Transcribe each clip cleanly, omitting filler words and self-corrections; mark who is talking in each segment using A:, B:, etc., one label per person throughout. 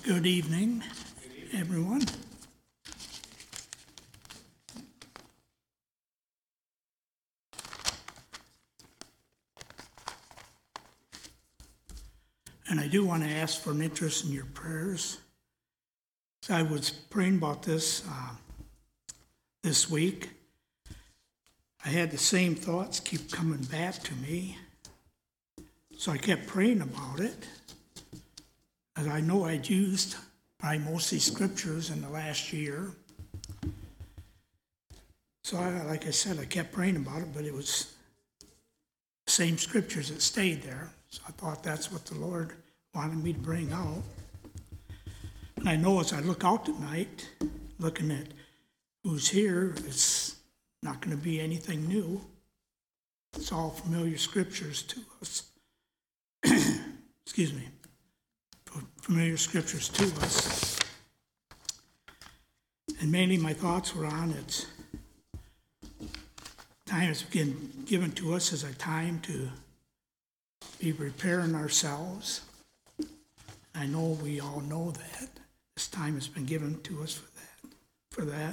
A: Good evening, everyone. And I do want to ask for an interest in your prayers. So I was praying about this week. I had the same thoughts keep coming back to me. So I kept praying about it. As I know I'd used probably mostly scriptures in the last year. So like I said, I kept praying about it, but it was the same scriptures that stayed there. So I thought that's what the Lord wanted me to bring out. And I know as I look out tonight, looking at who's here, it's not going to be anything new. It's all familiar scriptures to us. Excuse me. Familiar scriptures to us. And mainly my thoughts were on it's time has been given to us as a time to be preparing ourselves. I know we all know that. This time has been given to us for that.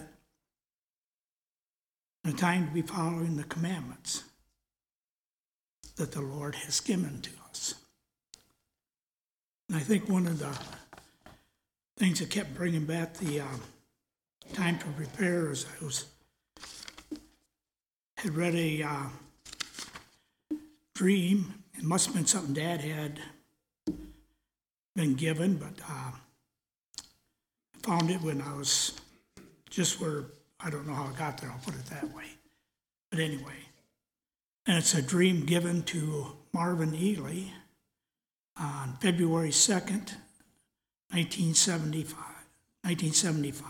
A: And a time to be following the commandments that the Lord has given to us. And I think one of the things that kept bringing back the time to prepare is had read a dream. It must have been something Dad had been given, but I found it when I was just where, I don't know how I got there, I'll put it that way. But anyway, and it's a dream given to Marvin Ely on February 2nd, 1975.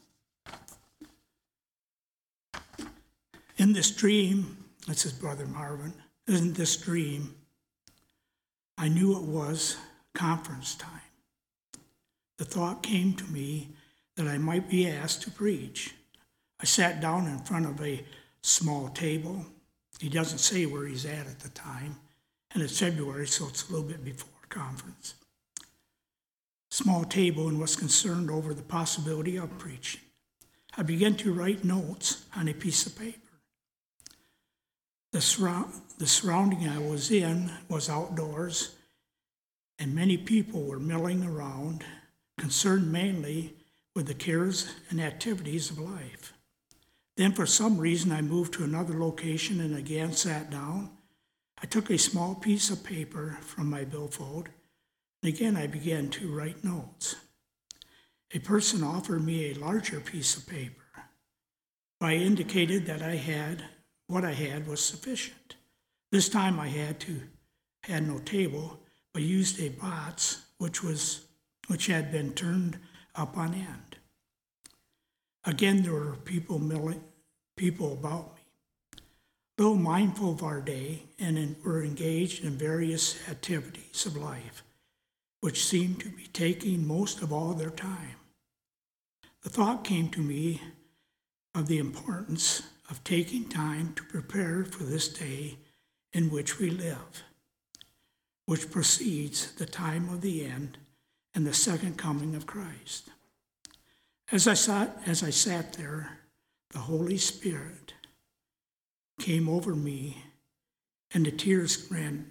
A: In this dream, that's his brother Marvin, in this dream, I knew it was conference time. The thought came to me that I might be asked to preach. I sat down in front of a small table. He doesn't say where he's at the time, and it's February, so it's a little bit before conference. Small table and was concerned over the possibility of preaching. I began to write notes on a piece of paper. The surrounding I was in was outdoors, and many people were milling around, concerned mainly with the cares and activities of life. Then for some reason I moved to another location and again sat down. I took a small piece of paper from my billfold, and again I began to write notes. A person offered me a larger piece of paper. I indicated that what I had was sufficient. This time I had no table, but used a box which had been turned up on end. Again, there were people about me. Though mindful of our day and were engaged in various activities of life, which seemed to be taking most of all their time, the thought came to me of the importance of taking time to prepare for this day in which we live, which precedes the time of the end and the second coming of Christ. As I sat there, the Holy Spirit came over me, and the tears ran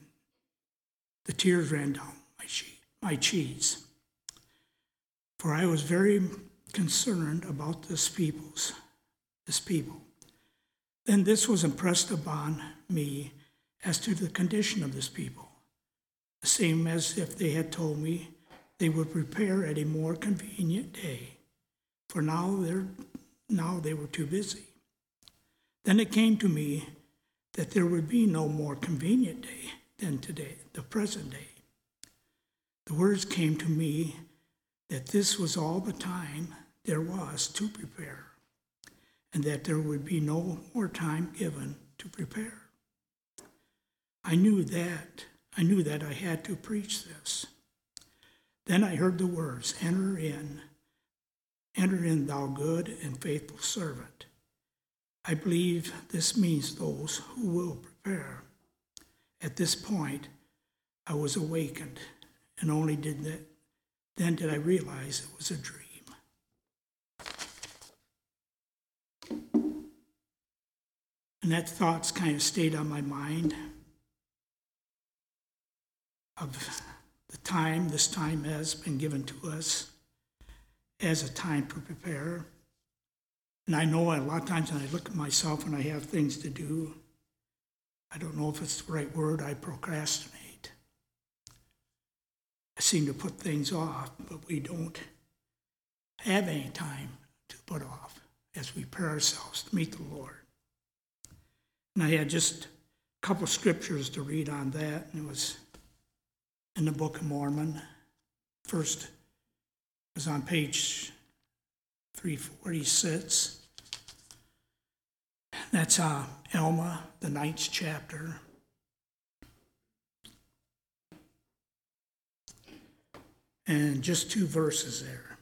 A: down my cheeks. For I was very concerned about this people. Then this was impressed upon me as to the condition of this people, the same as if they had told me they would prepare at a more convenient day, for now they were too busy. Then it came to me that there would be no more convenient day than today, the present day. The words came to me that this was all the time there was to prepare, and that there would be no more time given to prepare. I knew that I had to preach this. Then I heard the words, enter in, thou good and faithful servant. I believe this means those who will prepare. At this point, I was awakened and only did Then did I realize it was a dream. And that thoughts kind of stayed on my mind of the time this time has been given to us as a time to prepare. And I know a lot of times when I look at myself and I have things to do, I don't know if it's the right word, I procrastinate. I seem to put things off, but we don't have any time to put off as we prepare ourselves to meet the Lord. And I had just a couple of scriptures to read on that, and it was in the Book of Mormon. First was on page 346. That's Alma, the 9th chapter. And just 2 verses there.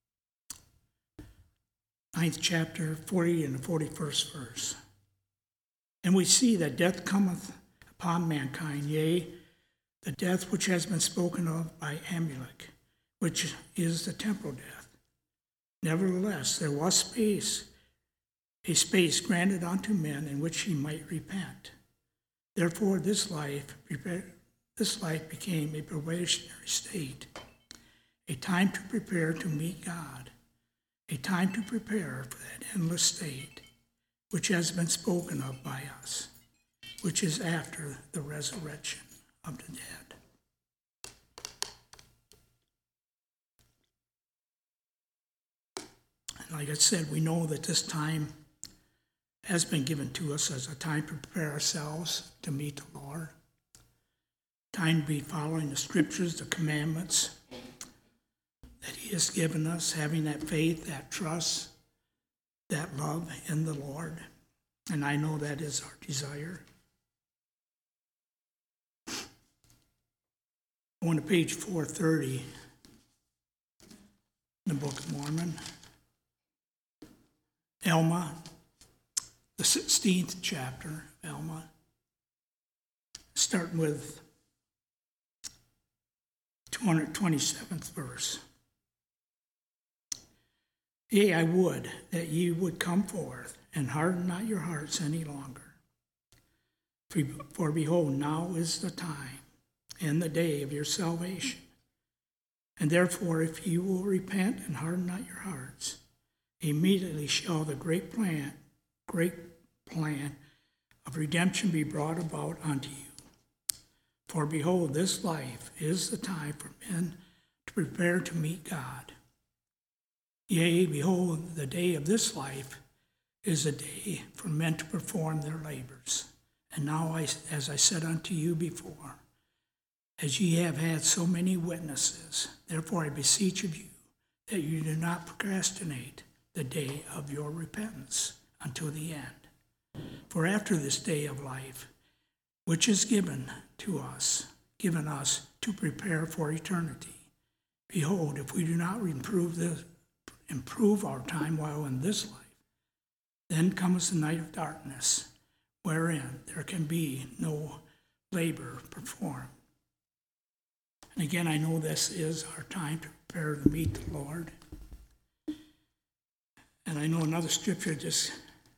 A: 9th chapter, 40 and the 41st verse. And we see that death cometh upon mankind, yea, the death which has been spoken of by Amulek, which is the temporal death. Nevertheless, there was a space granted unto men in which he might repent. Therefore, this life became a probationary state, a time to prepare to meet God, a time to prepare for that endless state, which has been spoken of by us, which is after the resurrection of the dead. And like I said, we know that this time has been given to us as a time to prepare ourselves to meet the Lord, time to be following the scriptures, the commandments that he has given us, having that faith, that trust, that love in the Lord. And I know that is our desire. On to page 430 in the Book of Mormon. Alma, the 16th chapter of Alma, starting with 227th verse. Yea, I would that ye would come forth, and harden not your hearts any longer. For behold, now is the time, and the day of your salvation. And therefore, if ye will repent and harden not your hearts, immediately shall the great plan of redemption be brought about unto you. For behold, this life is the time for men to prepare to meet God. Yea, behold, the day of this life is a day for men to perform their labors. And now, as I said unto you before, as ye have had so many witnesses, therefore I beseech of you that you do not procrastinate the day of your repentance until the end. For after this day of life, which is given us to prepare for eternity, behold, if we do not improve our time while in this life, then comes the night of darkness, wherein there can be no labor performed. And again, I know this is our time to prepare to meet the Lord. And I know another scripture just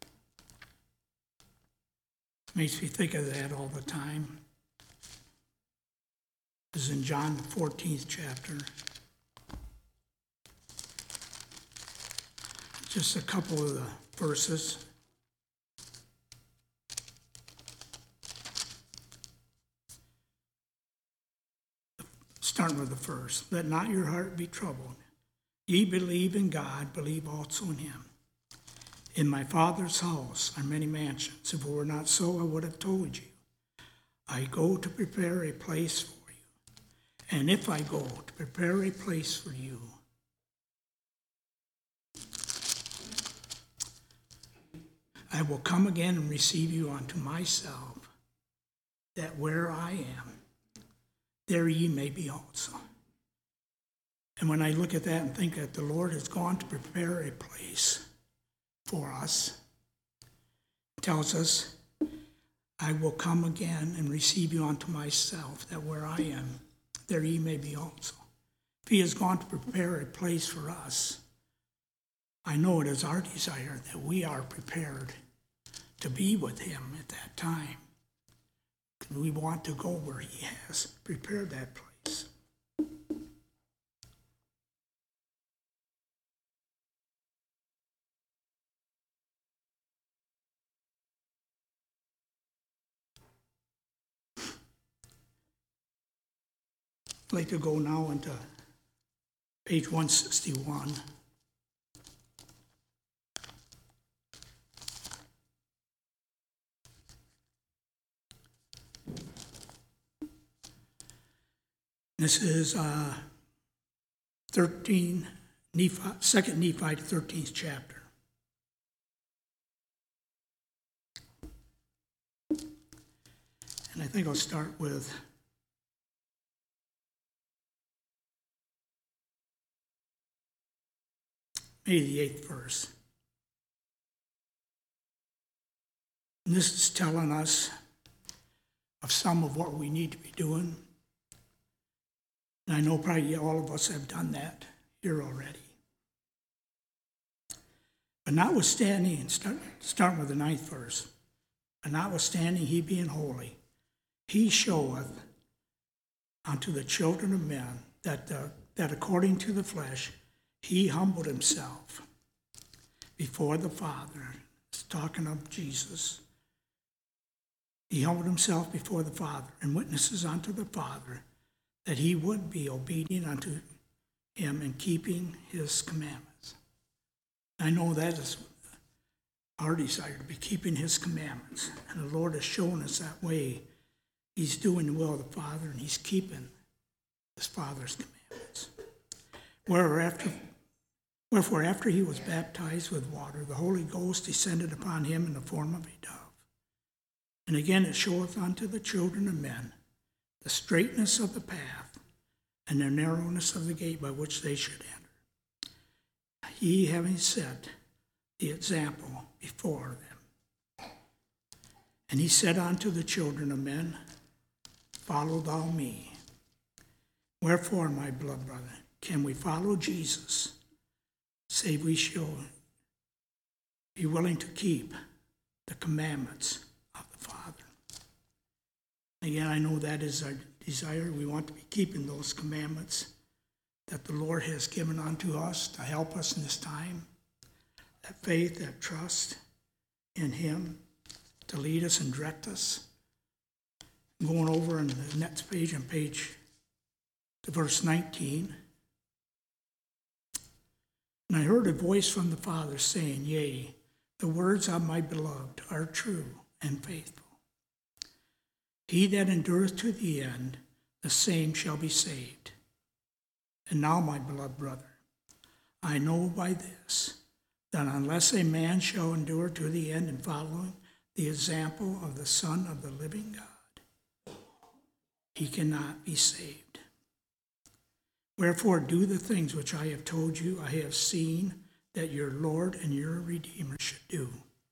A: makes me think of that all the time. It's in John, the 14th chapter. Just a couple of the verses. Starting with the first. Let not your heart be troubled. Ye believe in God, believe also in him. In my Father's house are many mansions. If it were not so, I would have told you. I go to prepare a place for you. And if I go to prepare a place for you, I will come again and receive you unto myself, that where I am, there ye may be also. And when I look at that and think that the Lord has gone to prepare a place for us, it tells us, I will come again and receive you unto myself, that where I am, there ye may be also. if he has gone to prepare a place for us, I know it is our desire that we are prepared to be with him at that time. We want to go where he has prepared that place. I'd like to go now into page 161. This is 2 Nephi, 13th chapter. And I think I'll start with maybe the 8th verse. And this is telling us of some of what we need to be doing. And I know probably all of us have done that here already. But notwithstanding, and starting with the 9th verse, but notwithstanding he being holy, he showeth unto the children of men that according to the flesh he humbled himself before the Father. It's talking of Jesus. He humbled himself before the Father and witnesses unto the Father that he would be obedient unto him in keeping his commandments. I know that is our desire, to be keeping his commandments. And the Lord has shown us that way. He's doing the will of the Father, and he's keeping his Father's commandments. Wherefore, after he was baptized with water, the Holy Ghost descended upon him in the form of a dove. And again it showeth unto the children of men the straightness of the path and the narrowness of the gate by which they should enter. He having set the example before them. And he said unto the children of men, Follow thou me. Wherefore, my beloved brother, can we follow Jesus, save we shall be willing to keep the commandments of the Father? Again, I know that is our desire. We want to be keeping those commandments that the Lord has given unto us to help us in this time. That faith, that trust in him to lead us and direct us. Going over on the next page, on to verse 19. And I heard a voice from the Father saying, Yea, the words of my beloved are true and faithful. He that endureth to the end, the same shall be saved. And now, my beloved brother, I know by this, that unless a man shall endure to the end in following the example of the Son of the living God, he cannot be saved. Wherefore do the things which I have told you, I have seen that your Lord and your Redeemer should do.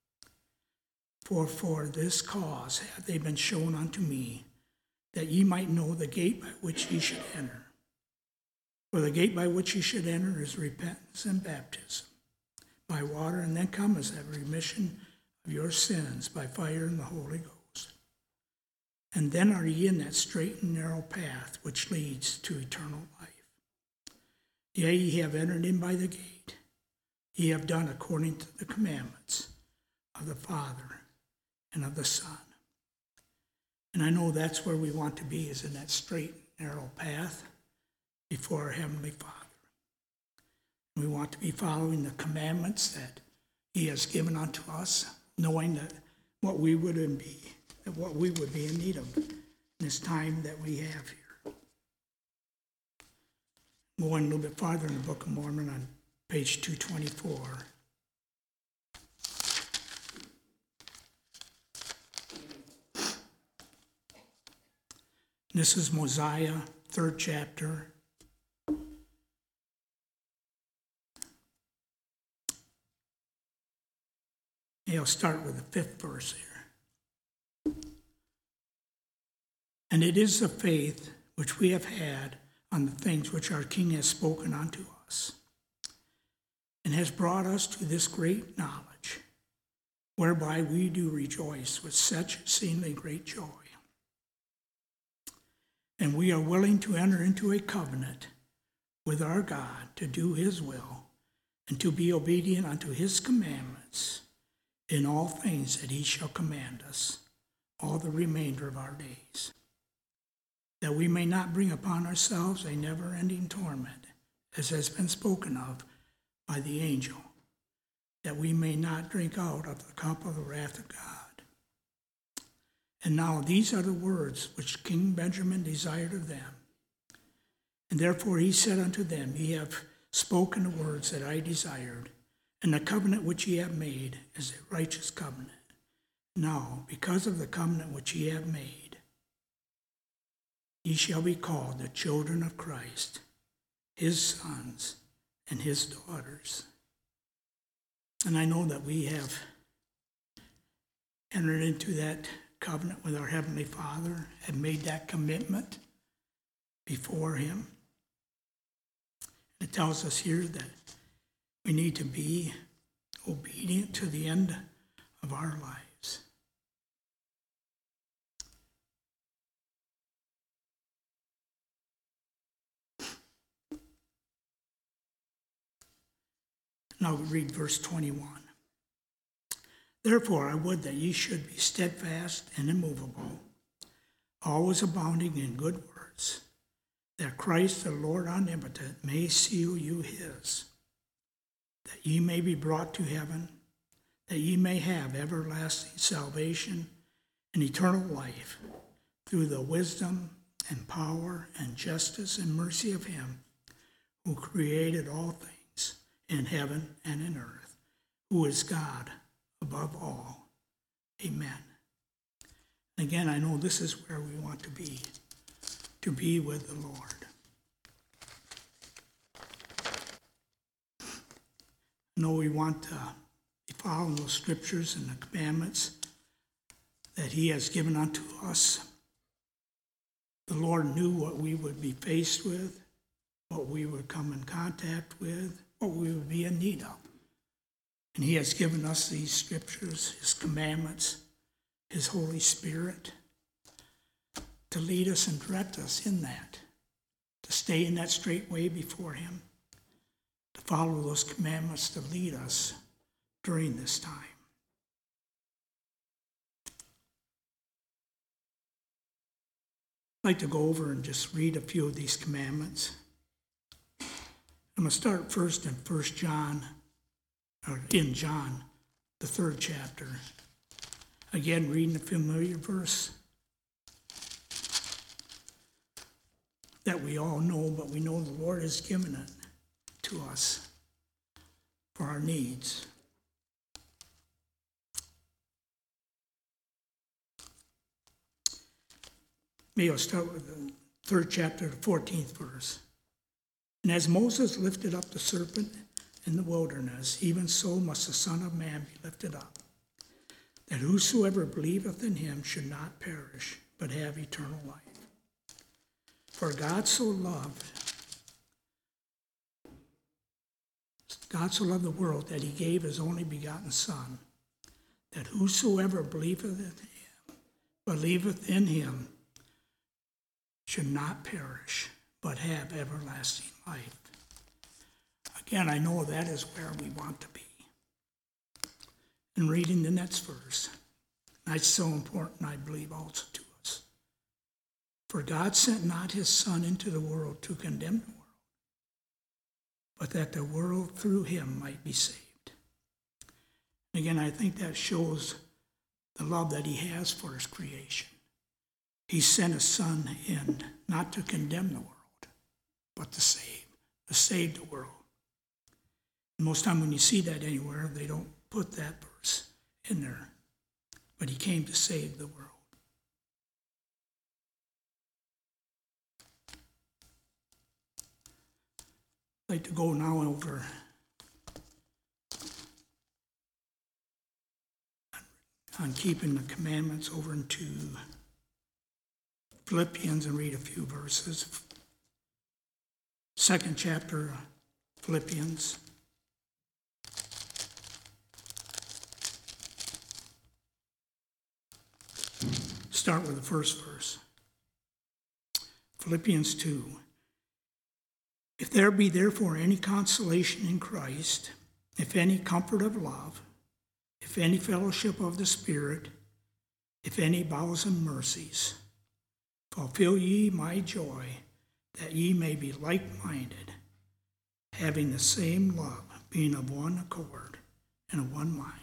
A: For this cause have they been shown unto me, that ye might know the gate by which ye should enter. For the gate by which ye should enter is repentance and baptism by water, and then cometh a remission of your sins by fire and the Holy Ghost. And then are ye in that straight and narrow path which leads to eternal life. Yea, ye have entered in by the gate. Ye have done according to the commandments of the Father and of the Son. And I know that's where we want to be, is in that straight, narrow path before our Heavenly Father. We want to be following the commandments that he has given unto us, knowing that what we would be in need of in this time that we have here. Going a little bit farther in the Book of Mormon on page 224. This is Mosiah, 3rd chapter. I'll start with the 5th verse here. And it is the faith which we have had on the things which our King has spoken unto us, and has brought us to this great knowledge, whereby we do rejoice with such exceedingly great joy. And we are willing to enter into a covenant with our God to do his will and to be obedient unto his commandments in all things that he shall command us all the remainder of our days, that we may not bring upon ourselves a never-ending torment, as has been spoken of by the angel, that we may not drink out of the cup of the wrath of God. And now these are the words which King Benjamin desired of them. And therefore he said unto them, Ye have spoken the words that I desired, and the covenant which ye have made is a righteous covenant. Now, because of the covenant which ye have made, ye shall be called the children of Christ, his sons and his daughters. And I know that we have entered into that covenant with our Heavenly Father, have made that commitment before him. It tells us here that we need to be obedient to the end of our lives. Now we read verse 21. Therefore I would that ye should be steadfast and immovable, always abounding in good works, that Christ the Lord omnipotent may seal you his, that ye may be brought to heaven, that ye may have everlasting salvation and eternal life, through the wisdom and power and justice and mercy of him who created all things in heaven and in earth, who is God above all. Amen. Again, I know this is where we want to be with the Lord. I know we want to be following those scriptures and the commandments that he has given unto us. The Lord knew what we would be faced with, what we would come in contact with, what we would be in need of. And he has given us these scriptures, his commandments, his Holy Spirit, to lead us and direct us in that, to stay in that straight way before him, to follow those commandments to lead us during this time. I'd like to go over and just read a few of these commandments. I'm going to start first in John, the 3rd chapter. Again, reading a familiar verse that we all know, but we know the Lord has given it to us for our needs. Maybe I'll start with the 3rd chapter, the 14th verse. And as Moses lifted up the serpent in the wilderness, even so must the Son of Man be lifted up, that whosoever believeth in him should not perish, but have eternal life. For God so loved the world that he gave his only begotten Son, that whosoever believeth in him should not perish, but have everlasting life. Again, I know that is where we want to be. And reading the next verse, that's so important, I believe, also to us. For God sent not his Son into the world to condemn the world, but that the world through him might be saved. And again, I think that shows the love that he has for his creation. He sent his Son in, not to condemn the world, but to save the world. And most time when you see that anywhere, they don't put that verse in there. But he came to save the world. I'd like to go now over on keeping the commandments over into Philippians and read a few verses. second chapter of Philippians. Start with the first verse. Philippians 2. If there be therefore any consolation in Christ, if any comfort of love, if any fellowship of the Spirit, if any bowels and mercies, fulfill ye my joy, that ye may be like-minded, having the same love, being of one accord and of one mind.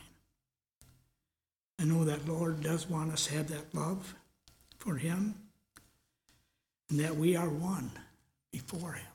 A: I know that Lord does want us to have that love for him, and that we are one before him.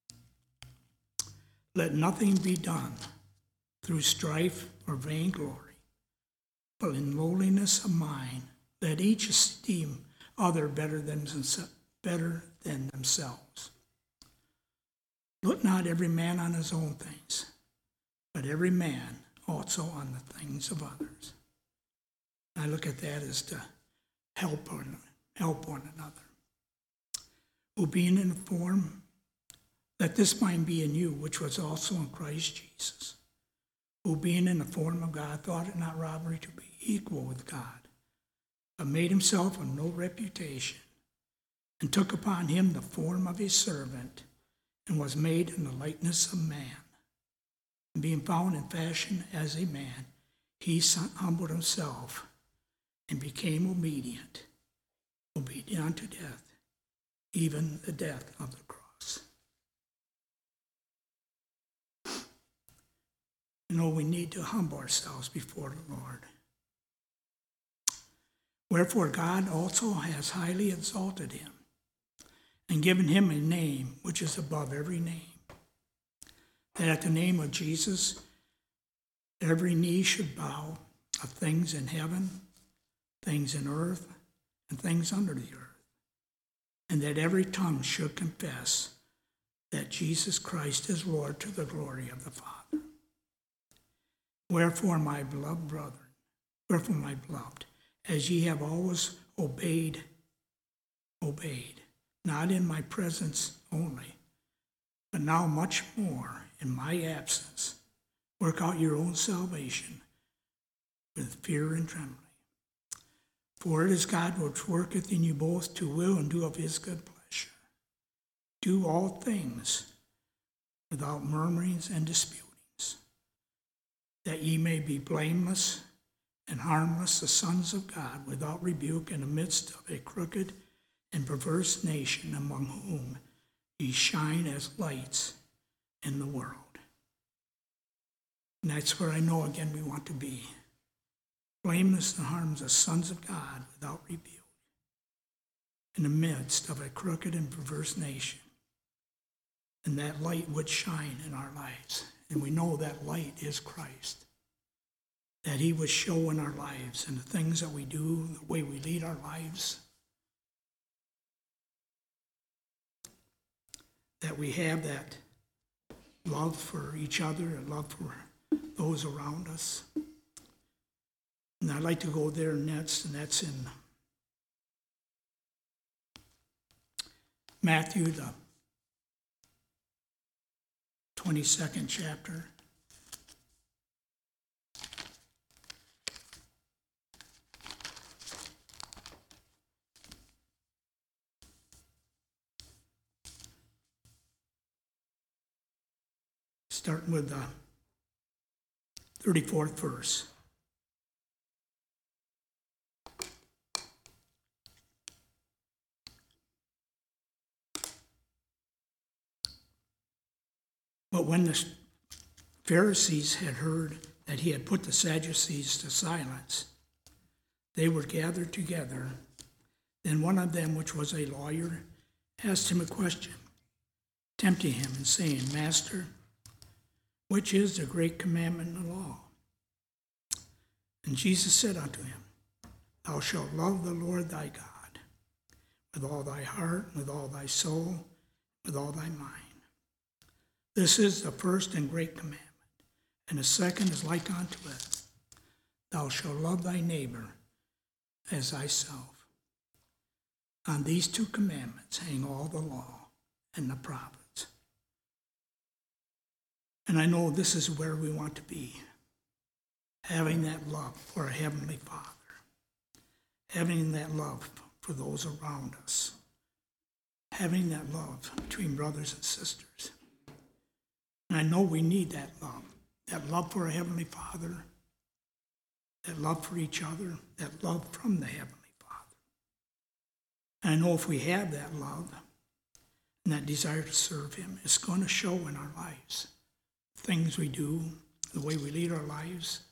A: Let nothing be done through strife or vainglory, but in lowliness of mind, let each esteem other better than themselves. Look not every man on his own things, but every man also on the things of others. I look at that as to help one another. Who being in form, let this mind be in you, which was also in Christ Jesus, who being in the form of God thought it not robbery to be equal with God, but made himself of no reputation, and took upon him the form of a servant, and was made in the likeness of man. And being found in fashion as a man, he humbled himself and became obedient unto death, even the death of the cross. You know, we need to humble ourselves before the Lord. Wherefore God also has highly exalted him, and given him a name which is above every name, that at the name of Jesus every knee should bow, of things in heaven, things in earth, and things under the earth, and that every tongue should confess that Jesus Christ is Lord, to the glory of the Father. Wherefore, my beloved brethren, as ye have always obeyed, not in my presence only, but now much more in my absence, work out your own salvation with fear and trembling. For it is God which worketh in you both to will and do of his good pleasure. Do all things without murmurings and disputings, that ye may be blameless and harmless, the sons of God, without rebuke, in the midst of a crooked and perverse nation, among whom ye shine as lights in the world. And that's where I know again we want to be. Blameless and harmless, the sons of God, without rebuke, in the midst of a crooked and perverse nation. And that light would shine in our lives. And we know that light is Christ. That he would show in our lives and the things that we do, the way we lead our lives. That we have that love for each other and love for those around us. And I'd like to go there next, and that's in Matthew, the 22nd chapter. Starting with the 34th verse. But when the Pharisees had heard that he had put the Sadducees to silence, they were gathered together. Then one of them, which was a lawyer, asked him a question, tempting him and saying, Master, which is the great commandment in the law? And Jesus said unto him, Thou shalt love the Lord thy God with all thy heart, with all thy soul, with all thy mind. This is the first and great commandment, and the second is like unto it. Thou shalt love thy neighbor as thyself. On these two commandments hang all the law and the prophets. And I know this is where we want to be, having that love for our Heavenly Father, having that love for those around us, having that love between brothers and sisters. And I know we need that love for our Heavenly Father, that love for each other, that love from the Heavenly Father. And I know if we have that love and that desire to serve Him, it's going to show in our lives. Things we do, the way we lead our lives.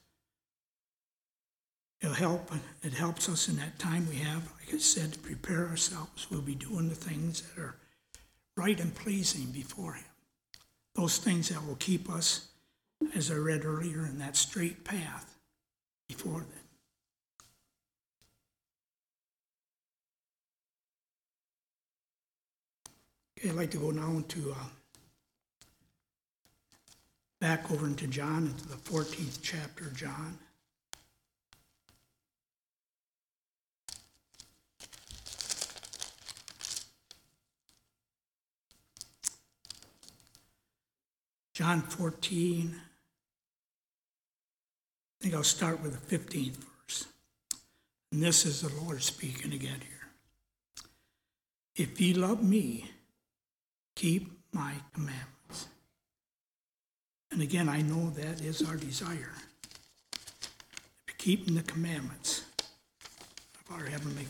A: It helps us in that time we have, like I said, to prepare ourselves. We'll be doing the things that are right and pleasing before Him. Those things that will keep us, as I read earlier, in that straight path before them. Okay, I'd like to go now into back over into John, into the 14th chapter of John. John 14, I think I'll start with the 15th verse. And this is the Lord speaking again here. If ye love me, keep my commandments. And again, I know that is our desire. Keeping the commandments of our Heavenly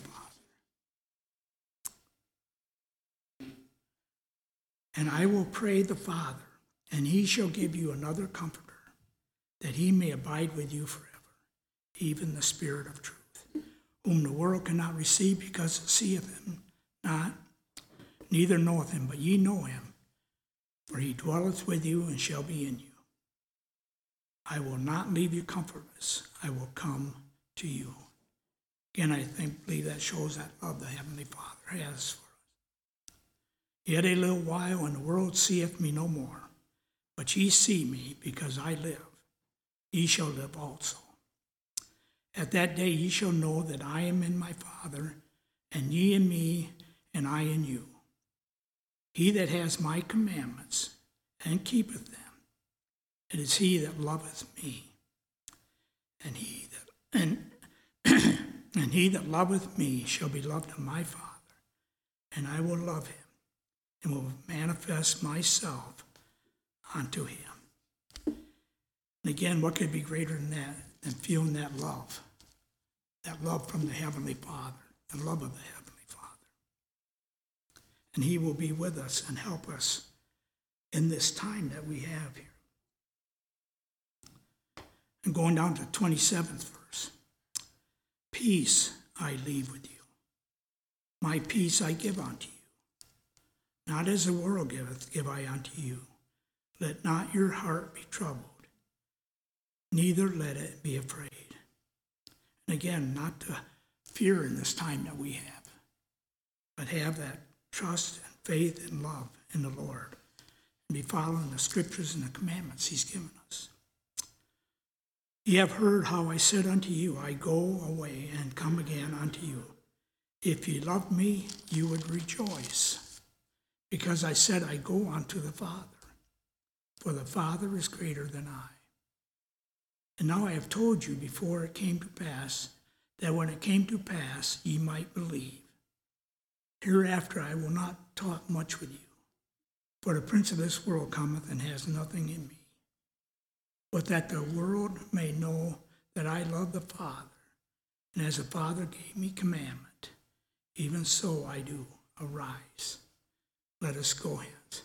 A: Father. And I will pray the Father, and He shall give you another Comforter, that He may abide with you forever, even the Spirit of truth, whom the world cannot receive because it seeth Him not, neither knoweth Him, but ye know Him, for He dwelleth with you and shall be in you. I will not leave you comfortless. I will come to you. Again, I believe that shows that love the Heavenly Father has for us. Yet a little while, and the world seeth me no more. But ye see me, because I live. Ye shall live also. At that day ye shall know that I am in my Father, and ye in me, and I in you. He that has my commandments, and keepeth them, it is he that loveth me. And he that loveth me shall be loved of my Father, and I will love him, and will manifest myself unto him. And again, what could be greater than that, than feeling that love from the Heavenly Father, the love of the Heavenly Father. And He will be with us and help us in this time that we have here. And going down to the 27th verse. Peace I leave with you. My peace I give unto you. Not as the world giveth, give I unto you. Let not your heart be troubled, neither let it be afraid. And again, not to fear in this time that we have, but have that trust and faith and love in the Lord, and be following the scriptures and the commandments He's given us. Ye have heard how I said unto you, I go away and come again unto you. If ye loved me, you would rejoice, because I said, I go unto the Father, for the Father is greater than I. And now I have told you before it came to pass, that when it came to pass, ye might believe. Hereafter I will not talk much with you, for the prince of this world cometh and has nothing in me. But that the world may know that I love the Father, and as the Father gave me commandment, even so I do. Arise, let us go hence.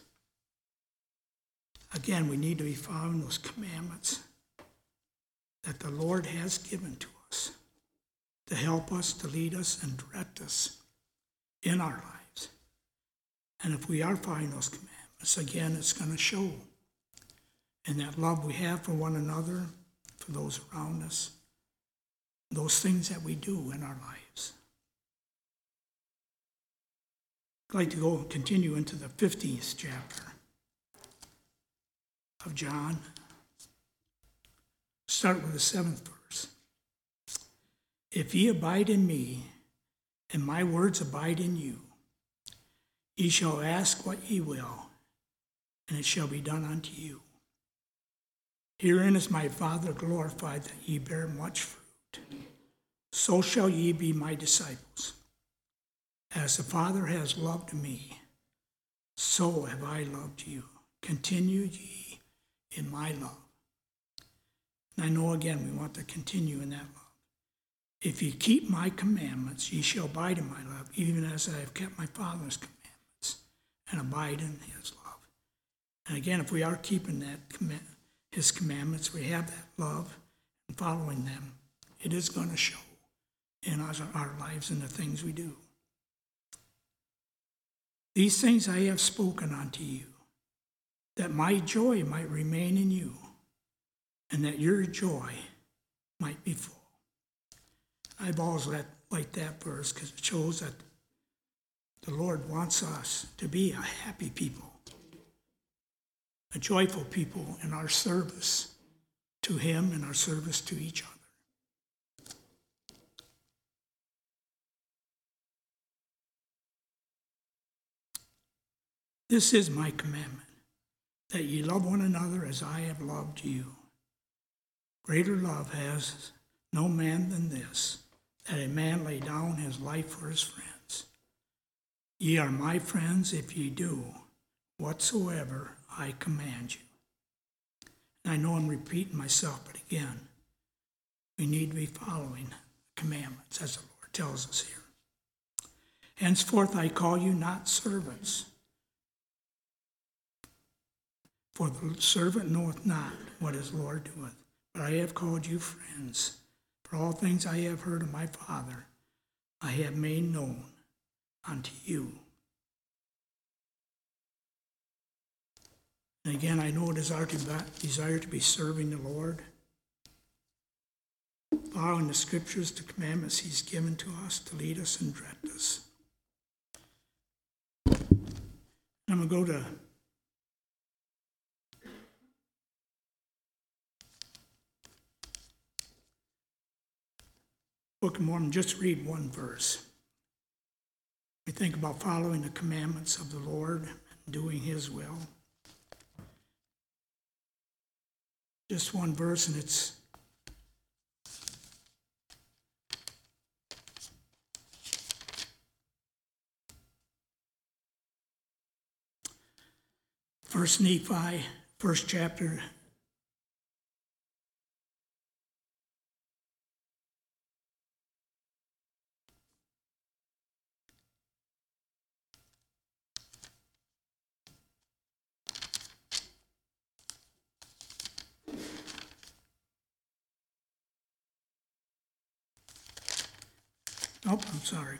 A: Again, we need to be following those commandments that the Lord has given to us to help us, to lead us, and direct us in our lives. And if we are following those commandments, again, it's going to show in that love we have for one another, for those around us, those things that we do in our lives. I'd like to continue into the 15th chapter of John. Start with the 7th verse. If ye abide in me, and my words abide in you, ye shall ask what ye will, and it shall be done unto you. Herein is my Father glorified, that ye bear much fruit. So shall ye be my disciples. As the Father has loved me, so have I loved you. Continue ye in my love. And I know again we want to continue in that love. If ye keep my commandments, ye shall abide in my love, even as I have kept my Father's commandments and abide in his love. And again, if we are keeping his commandments, we have that love and following them, it is going to show in our lives and the things we do. These things I have spoken unto you, that my joy might remain in you, and that your joy might be full. I've always liked that verse because it shows that the Lord wants us to be a happy people, a joyful people in our service to him and our service to each other. This is my commandment, that ye love one another as I have loved you. Greater love has no man than this, that a man lay down his life for his friends. Ye are my friends if ye do whatsoever I command you. And I know I'm repeating myself, but again, we need to be following the commandments as the Lord tells us here. Henceforth I call you not servants, for the servant knoweth not what his Lord doeth, but I have called you friends. For all things I have heard of my Father, I have made known unto you. And again, I know it is our desire to be serving the Lord, following the scriptures, the commandments he's given to us to lead us and direct us. I'm going to go to Book of Mormon, just read one verse. We think about following the commandments of the Lord and doing his will. Just one verse, and it's First Nephi, first chapter. Oh, I'm sorry.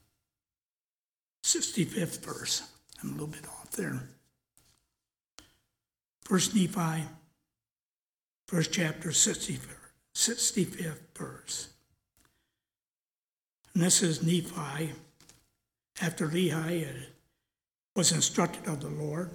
A: 65th verse. I'm a little bit off there. First Nephi, first chapter, 65th verse. And this is Nephi, after Lehi was instructed of the Lord.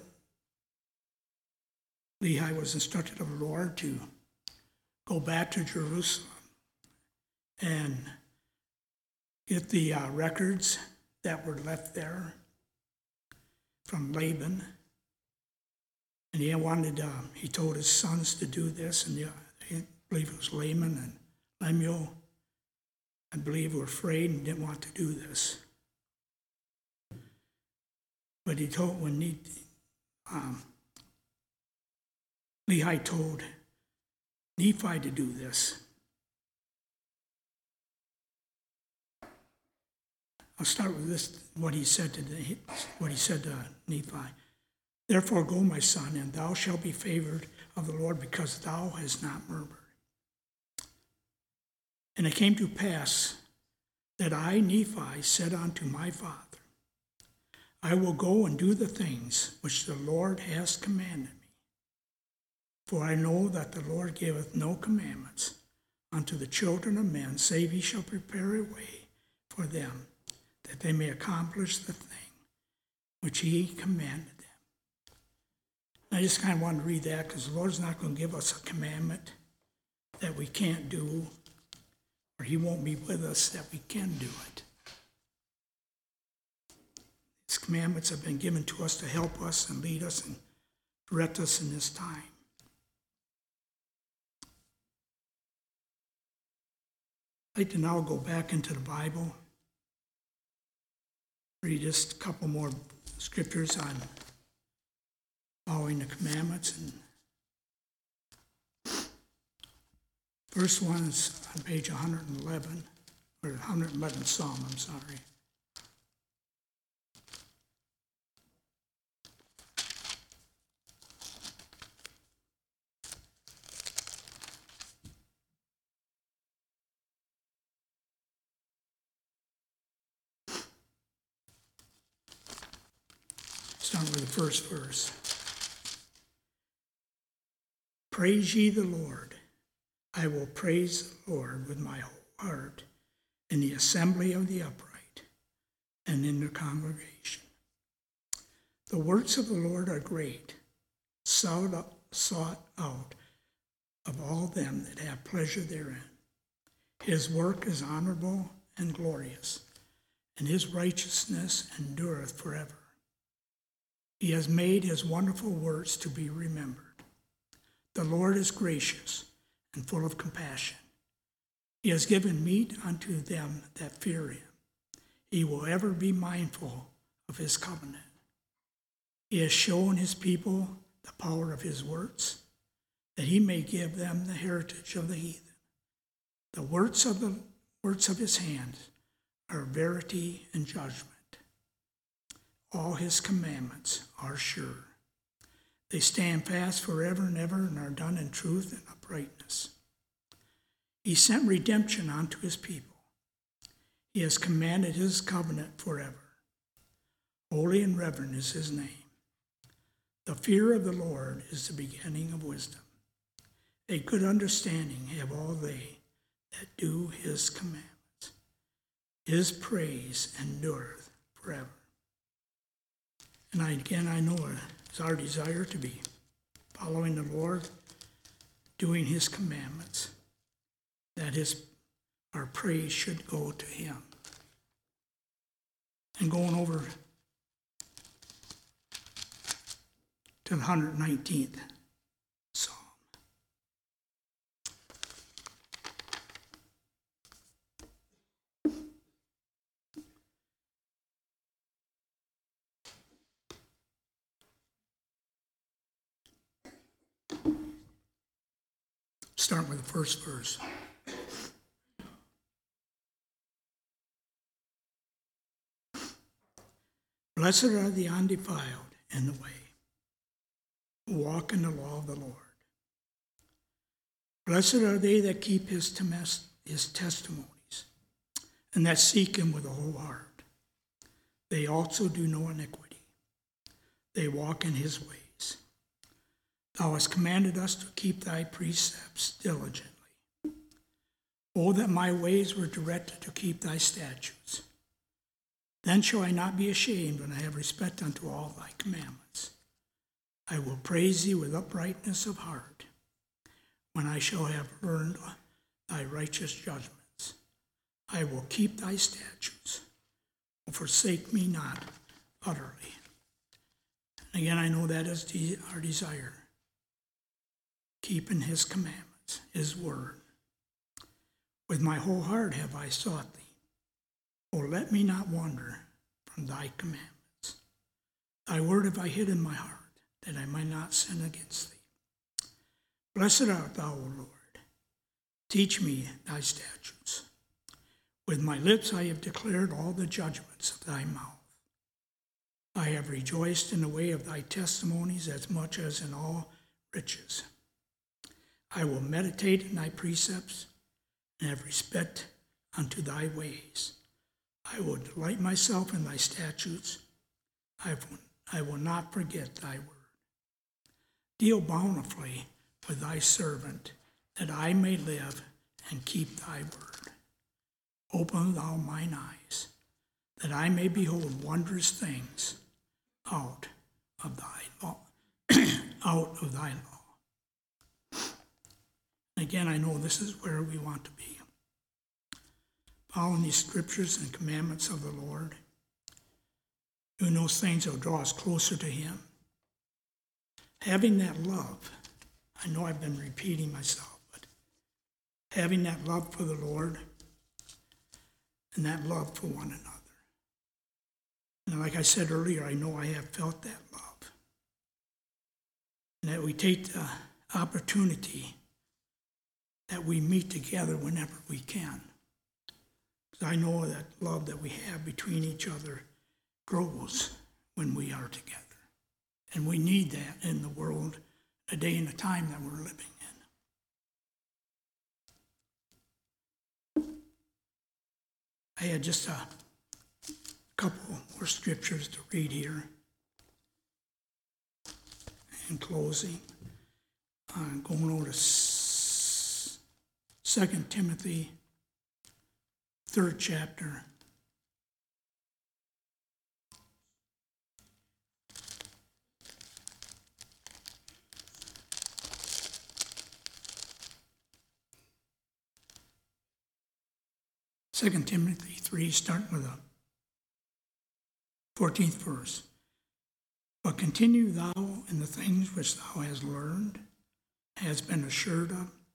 A: Lehi was instructed of the Lord to go back to Jerusalem and get the records that were left there from Laban. And he told his sons to do this, and I believe it was Laman and Lemuel, I believe, were afraid and didn't want to do this. But he told, Lehi told Nephi to do this. I'll start with this, what he said to Nephi. Therefore go, my son, and thou shalt be favored of the Lord, because thou hast not murmured. And it came to pass that I, Nephi, said unto my father, I will go and do the things which the Lord hath commanded me. For I know that the Lord giveth no commandments unto the children of men, save he shall prepare a way for them, that they may accomplish the thing which he commanded them. And I just kind of wanted to read that because the Lord's not going to give us a commandment that we can't do, or he won't be with us that we can do it. These commandments have been given to us to help us and lead us and direct us in this time. I'd like to now go back into the Bible, read just a couple more scriptures on following the commandments. And first one is on page 111, or 111 Psalm, I'm sorry. Start with the first verse. Praise ye the Lord. I will praise the Lord with my whole heart in the assembly of the upright and in the congregation. The works of the Lord are great, sought out of all them that have pleasure therein. His work is honorable and glorious, and his righteousness endureth forever. He has made his wonderful works to be remembered. The Lord is gracious and full of compassion. He has given meat unto them that fear him. He will ever be mindful of his covenant. He has shown his people the power of his works, that he may give them the heritage of the heathen. The works of his hands are verity and judgment. All his commandments are sure. They stand fast forever and ever and are done in truth and uprightness. He sent redemption unto his people. He has commanded his covenant forever. Holy and reverend is his name. The fear of the Lord is the beginning of wisdom. A good understanding have all they that do his commandments. His praise endureth forever. And I know it's our desire to be following the Lord, doing his commandments, that our praise should go to him. And going over to the 119th Psalm. Start with the first verse. Blessed are the undefiled in the way, who walk in the law of the Lord. Blessed are they that keep his testimonies, and that seek him with a whole heart. They also do no iniquity. They walk in his ways. Thou hast commanded us to keep thy precepts diligently. Oh, that my ways were directed to keep thy statutes. Then shall I not be ashamed when I have respect unto all thy commandments. I will praise thee with uprightness of heart, when I shall have learned thy righteous judgments. I will keep thy statutes. Forsake me not utterly. And again, I know that is our desire. Keeping his commandments, his word. With my whole heart have I sought thee. O let me not wander from thy commandments. Thy word have I hid in my heart, that I might not sin against thee. Blessed art thou, O Lord. Teach me thy statutes. With my lips I have declared all the judgments of thy mouth. I have rejoiced in the way of thy testimonies as much as in all riches. I will meditate in thy precepts and have respect unto thy ways. I will delight myself in thy statutes. I will not forget thy word. Deal bountifully with thy servant, that I may live and keep thy word. Open thou mine eyes, that I may behold wondrous things out of thy law. Out of thy law. Again, I know this is where we want to be. Following these scriptures and commandments of the Lord, doing those things that will draw us closer to him. Having that love, I know I've been repeating myself, but having that love for the Lord, and that love for one another. And like I said earlier, I know I have felt that love. And that we take the opportunity that we meet together whenever we can. Because I know that love that we have between each other grows when we are together. And we need that in the world, a day and a time that we're living in. I had just a couple more scriptures to read here in closing. Going over to 2 Timothy, 3rd chapter. Second Timothy 3, starting with the 14th verse. But continue thou in the things which thou hast learned, hast been assured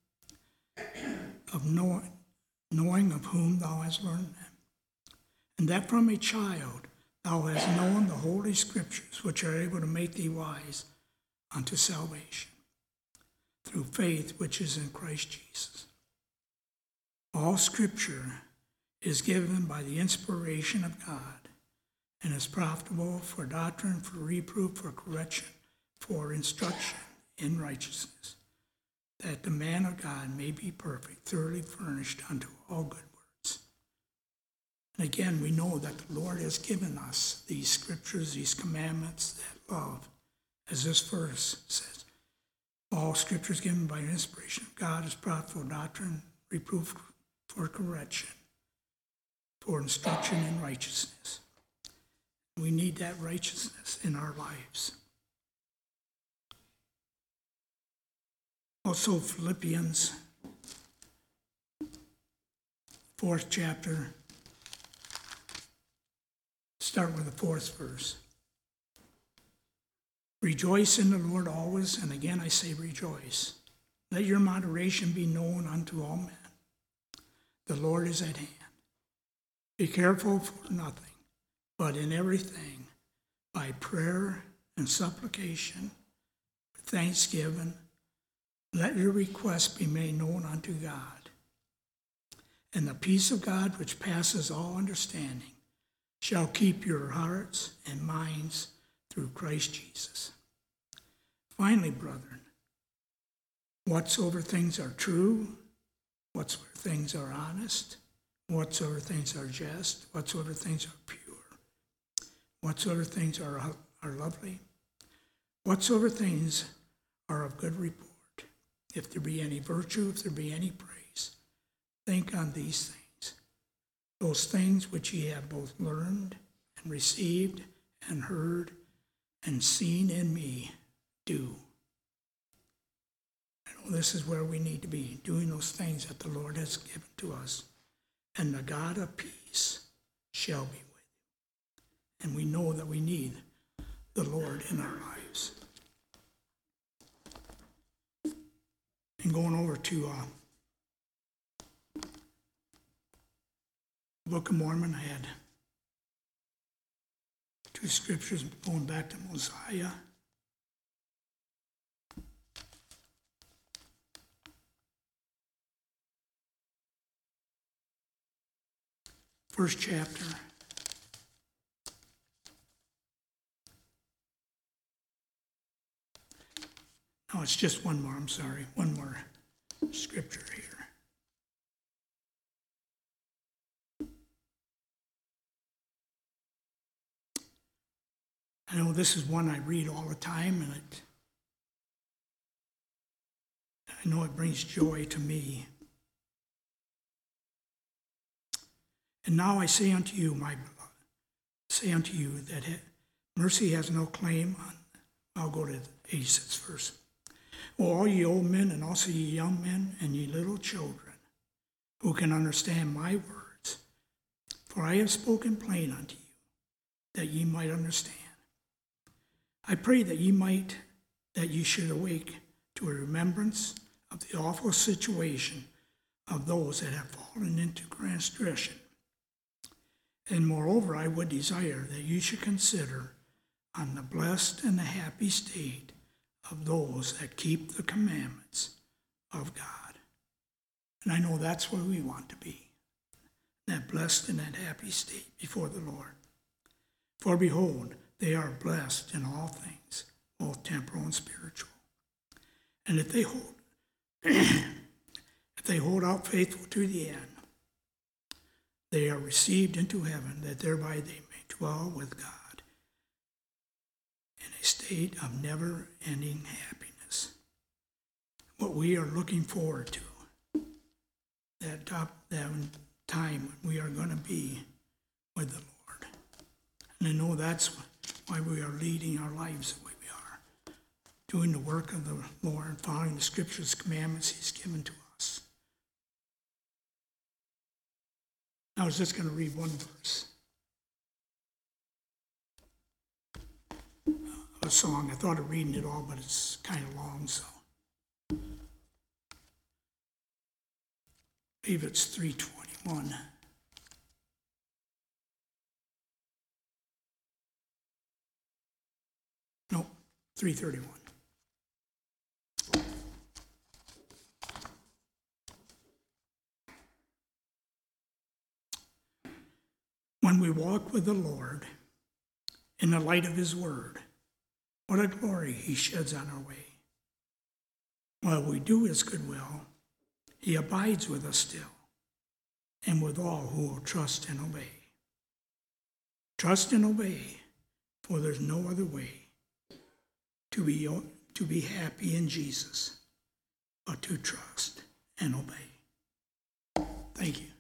A: of knowing of whom thou hast learned them, and that from a child thou hast known the holy scriptures, which are able to make thee wise unto salvation, through faith which is in Christ Jesus. All scripture is given by the inspiration of God, and is profitable for doctrine, for reproof, for correction, for instruction in righteousness, that the man of God may be perfect, thoroughly furnished unto all good works. And again, we know that the Lord has given us these scriptures, these commandments, that love, as this verse says. All scripture is given by inspiration of God, is profitable for doctrine, reproof, for correction, for instruction in righteousness. We need that righteousness in our lives. Also, Philippians, 4th chapter, start with the 4th verse. Rejoice in the Lord always, and again I say rejoice. Let your moderation be known unto all men. The Lord is at hand. Be careful for nothing, but in everything, by prayer and supplication, with thanksgiving, let your requests be made known unto God. And the peace of God, which passes all understanding, shall keep your hearts and minds through Christ Jesus. Finally, brethren, whatsoever things are true, whatsoever things are honest, whatsoever things are just, whatsoever things are pure, whatsoever things are lovely, whatsoever things are of good report, if there be any virtue, if there be any praise, think on these things. Those things which ye have both learned and received and heard and seen in me, do. And this is where we need to be, doing those things that the Lord has given to us. And the God of peace shall be with you. And we know that we need the Lord in our lives. And going over to the Book of Mormon, I had two scriptures going back to Mosiah. First chapter. No, it's just one more, I'm sorry. One more scripture here. I know this is one I read all the time, and I know it brings joy to me. And now I say unto you, my beloved, say unto you that mercy has no claim on, I'll go to the 86th verse. O all ye old men, and also ye young men, and ye little children, who can understand my words, for I have spoken plain unto you, that ye might understand. I pray that ye should awake to a remembrance of the awful situation of those that have fallen into transgression, And moreover, I would desire that you should consider on the blessed and the happy state of those that keep the commandments of God. And I know that's where we want to be, that blessed and that happy state before the Lord. For behold, they are blessed in all things, both temporal and spiritual. And if they hold, if they hold out faithful to the end, they are received into heaven, that thereby they may dwell with God in a state of never-ending happiness. What we are looking forward to, that time when we are going to be with the Lord. And I know that's why we are leading our lives the way we are, doing the work of the Lord, following the scriptures, commandments he's given to us. I was just going to read one verse of a song. I thought of reading it all, but it's kind of long, so. I believe it's 321. No, 331. When we walk with the Lord in the light of his word, what a glory he sheds on our way. While we do his good will, he abides with us still, and with all who will trust and obey. Trust and obey, for there's no other way to be happy in Jesus but to trust and obey. Thank you.